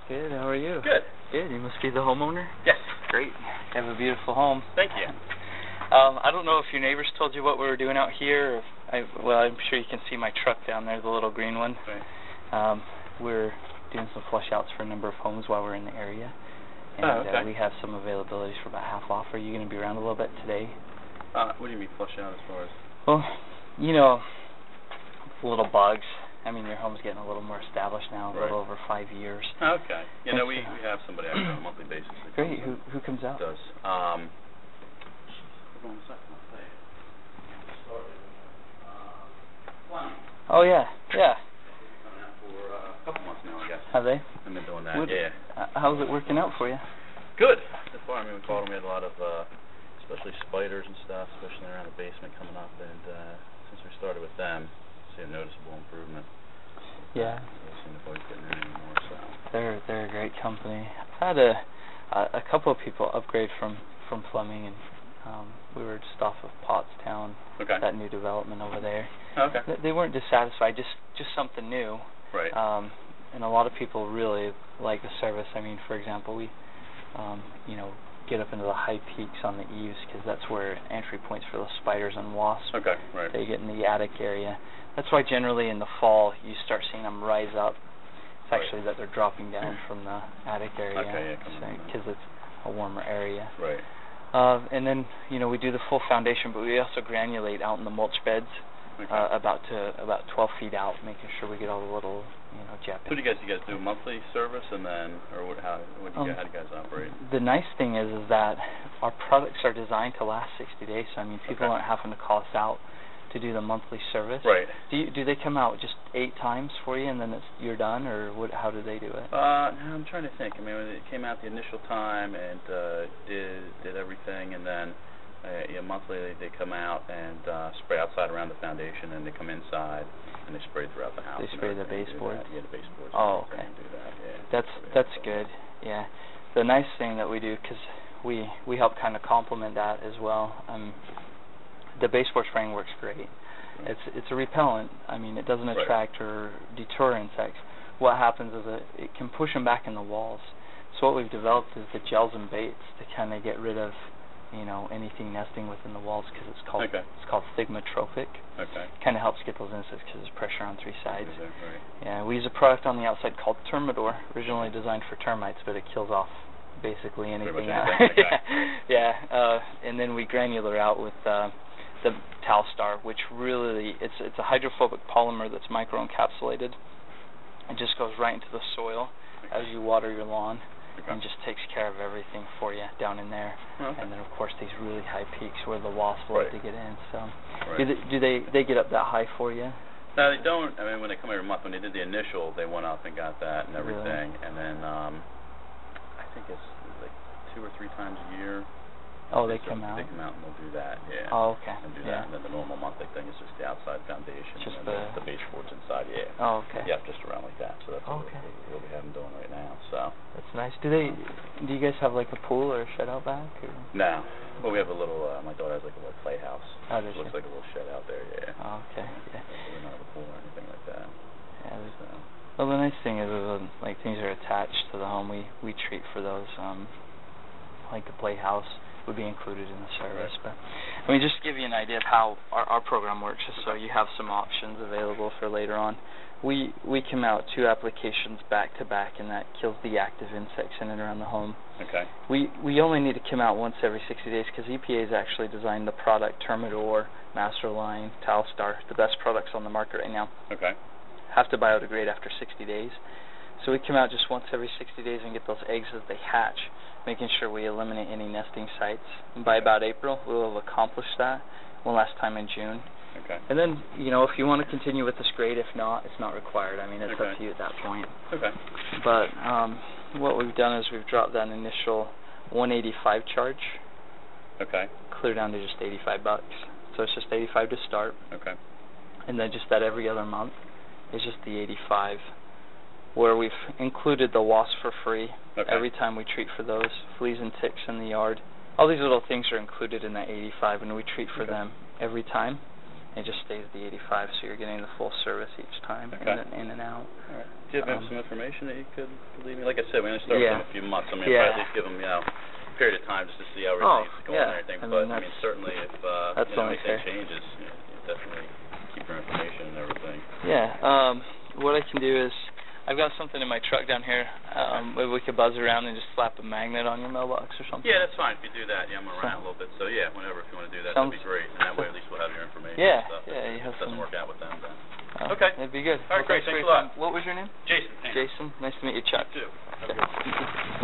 Good. How are you? Good. Good. You must be the homeowner? Yes. Great. You have a beautiful home. Thank you. I don't know if your neighbors told you what we were doing out here. Or if I'm sure you can see my truck down there, the little green one. Right. We're doing some flush outs for a number of homes while we're in the area. And okay. We have some availabilities for about half off. Are you going to be around a little bit today? What do you mean flush out as far as? Well, you know, little bugs. I mean, your home's getting a little more established now, a Right. little over 5 years. Okay. You know, we have somebody actually on a monthly basis. Great. Who comes out? Does. Hold on a second. I'll say. Started. Oh yeah. Yeah. Coming out for a couple months now, I guess. Have they? I've been doing that. What, yeah. How's it working out for you? Good. So far, I mean, we caught them. We had a lot of, especially spiders and stuff, especially around the basement coming up. And since we started with them, see a noticeable improvement. Yeah. They seem to avoid getting in anymore. So. They're a great company. I've had a couple of people upgrade from Fleming, and we were just off of Pottstown, Okay. that new development over there. Okay. They weren't dissatisfied, just something new. Right. And a lot of people really like the service. I mean, for example, we, get up into the high peaks on the eaves because that's where entry points for those spiders and wasps. Okay. Right. They get in the attic area. That's why generally in the fall you start seeing them rise up. It's actually that they're dropping down from the attic area. Okay, yeah, because it's a warmer area. Right. And then we do the full foundation, but we also granulate out in the mulch beds, Okay. about 12 feet out, making sure we get all the little jet. So do you guys do a monthly service and then, or how do you guys operate? The nice thing is that our products are designed to last 60 days. So I mean, people aren't having to call us out to do the monthly service. Right. Do they come out just 8 times for you and then you're done, or how do they do it? No, I'm trying to think. I mean, when it came out the initial time and did everything, and then monthly they come out and spray outside around the foundation, and they come inside and they spray throughout the house. They spray the baseboards. Yeah, the baseboards. Oh, okay. Do that. Yeah. That's good. Yeah. The nice thing that we do, because we help kind of complement that as well. The baseboard spraying works great. It's a repellent. I mean, it doesn't attract or deter insects. What happens is it can push them back in the walls. So what we've developed is the gels and baits to kind of get rid of anything nesting within the walls, because it's called thigmotropic. Okay. Kind of helps get those insects because there's pressure on 3 sides. Right. Yeah, we use a product on the outside called Termidor, originally designed for termites, but it kills off basically anything. And then we granular out with the Talstar, which really it's a hydrophobic polymer that's microencapsulated. It just goes right into the soil as you water your lawn. And just takes care of everything for you down in there. Okay. And then of course these really high peaks where the wasps love to get in. So do they get up that high for you? No, they don't. I mean, when they come every month, when they did the initial, they went up and got that and everything. Really? And then I think it's like 2 or 3 times a year. Oh, they come out? They come out and they'll do that, yeah. Oh, okay. And do that, and then the normal monthly thing is just the outside foundation. Just and the baseboards inside, yeah. Oh, okay. Yeah, just around like that. So that's what we have them doing right now, so. That's nice. Do you guys have like a pool or a shed out back? Or? No. Well, we have a little, my daughter has like a little playhouse. Oh, does she? Looks like a little shed out there, yeah. Oh, okay. Yeah. We don't have a pool or anything like that. Yeah. So. Well, the nice thing is like things are attached to the home. We treat for those, like the playhouse would be included in the service. But I mean, just to give you an idea of how our program works, just so you have some options available for later on. We come out 2 applications back to back, and that kills the active insects in and around the home. Okay. We only need to come out once every 60 days because EPA has actually designed the product Termidor, Masterline, Talstar, the best products on the market right now. Okay. Have to biodegrade after 60 days. So we come out just once every 60 days and get those eggs as they hatch, making sure we eliminate any nesting sites. And by about April, we'll have accomplished that. One last time in June. Okay. And then, if you want to continue with this, great. If not, it's not required. I mean, it's up to you at that point. Okay. But what we've done is we've dropped that initial $185 charge. Okay. Clear down to just $85. So it's just $85 to start. Okay. And then just that every other month is just the $85. Where we've included the wasp for free every time we treat for those, fleas and ticks in the yard. All these little things are included in that $85, and we treat for them every time. It just stays the 85, so you're getting the full service each time, Okay. in and out. All right. Do you have some information that you could leave me? Like I said, we only started Yeah. with them a few months. I mean, Yeah. I'd at least give them, a period of time just to see how everything's going and everything. But, certainly if, that's only anything fair. changes, you definitely keep your information and everything. Yeah, what I can do is, I've got something in my truck down here. Maybe we could buzz around and just slap a magnet on your mailbox or something. Yeah, that's fine. If you do that, I'm around a little bit. So, whenever if you want to do that, that'd be great. And that way at least we'll have your information Yeah, and stuff. yeah, you have if it doesn't some... work out with them, then. Okay. That'd be good. All right, great. Thanks Thanks a lot. What was your name? Jason. Jason. Nice to meet you, Chuck. You too. Have a Okay. good one.